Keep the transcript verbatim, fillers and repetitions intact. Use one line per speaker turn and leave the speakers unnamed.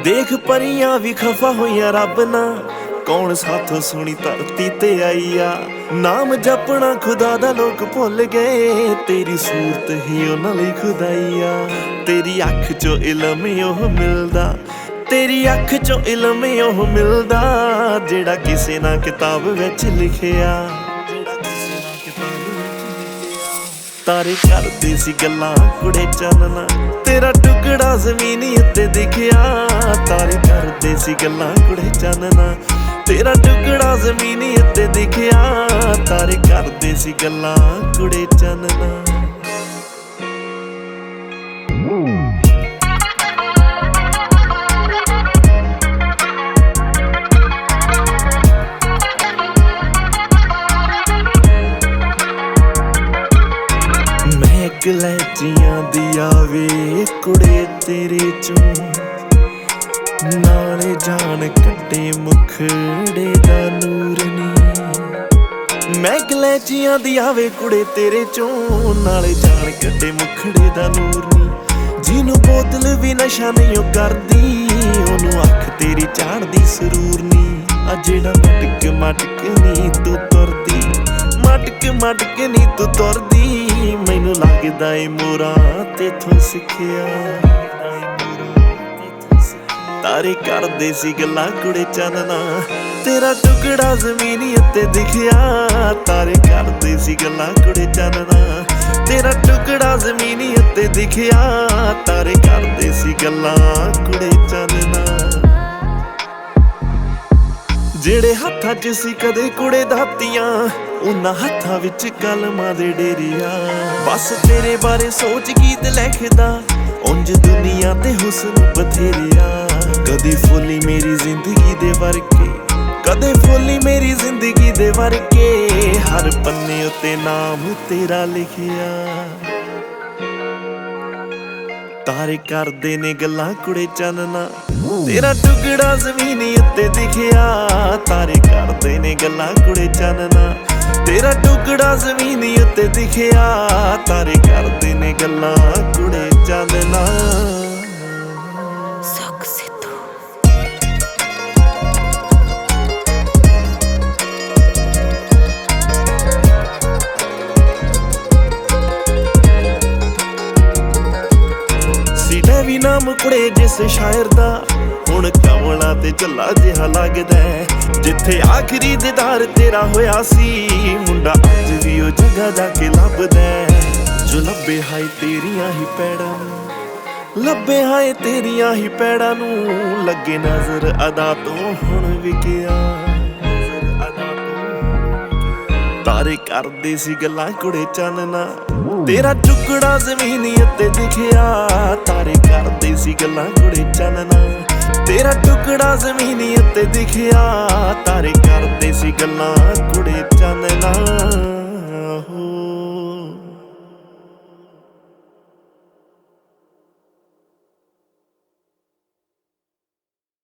देख परियां भी खफा होइयां रब ना, कौन साथों सोहनी धरती ते आई आ। नाम जपना खुदा दा लोग भुल गए, तेरी सूरत ही उन्हां लई खुदाई आ। तेरी अख चो इल्म ओह मिलदा, तेरी अख चो इल्म ओह मिलदा, जेड़ा किसे ना किताब विच लिखिया। तारे करदे सी गल्लां कुड़े चानना, तेरा टुकड़ा ज़मीनी उत्ते दिखिया। तारे करदे सी गल्लां कुड़े चानना, तेरा टुकड़ा ज़मीनी उत्ते दिखिया। तारे करदे सी गल्लां कुड़े चानना। गलैचियां दिया वे कुड़े तेरे चों, नाले जान कट्टे मुखड़े दा नूर नी। मैं गलैचियां दिया वे कुड़े तेरे चों, नाले जान कट्टे मुखड़े दा नूर नी। जिन्नू बोतल भी नशा नहीं करदी, ओनू अख तेरी चाड़दी सरूर नी। आ जेड़ा मटक मटक नी तू तुरदी, मटक मटक नी तू तुरदी, मैनू लगदा ए मोरा तेथों सिखिया। तारे करदे सी गल्लां कुड़े चानना, तेरा टुकड़ा ज़मीनी उत्ते दिखिया। तारे करदे सी गल्लां कुड़े चानना, तेरा टुकड़ा ज़मीनी उत्ते दिखिया। तारे करदे सी गल्लां कुड़े चानना। जेड़े हत्थां च सी कदे कुड़े दातियां, उन्हां हत्थां विच कलमां दे डेरिया। बस तेरे बारे सोच गीत लिखदा, उंज दुनिया ते हुस्न बथेरिया। कदे फुल्ली मेरी जिंदगी दे वर्के, कदे फुल्ली मेरी जिंदगी दे वर्के, हर पन्ने उत्ते नाम तेरा लिखिया। तारे करदे ने गल्लां कुड़े चानना, तेरा टुकड़ा ज़मीनी उत्ते दिखिया। तारे करदे ने गल्लां कुड़े चानना, तेरा टुकड़ा ज़मीनी उत्ते दिखिया। तारे करदे ने गल्लां कुड़े चानना। भी नाम कुड़े जिस शायर दा, हुण कमला ते झल्ला जिहा लगदा। जिथे आखिरी दीदार तेरा होया सी, मुंडा अज भी ओ जगह जाके लभदा। जो लभे हाय तेरियां ही पैड़ां नूं, लभे हाय तेरियां ही पैड़ां नूं, लगे नज़र अदा तो हुण विकिया। तारे करदे सी गल्लां कुड़े चानना, तेरा टुकड़ा ज़मीनी उत्ते दिखिया। तारे करदे सी गल्लां कुड़े चानना, तेरा टुकड़ा ज़मीनी उत्ते दिखिया। तारे करदे सी गल्लां कुड़े चानना।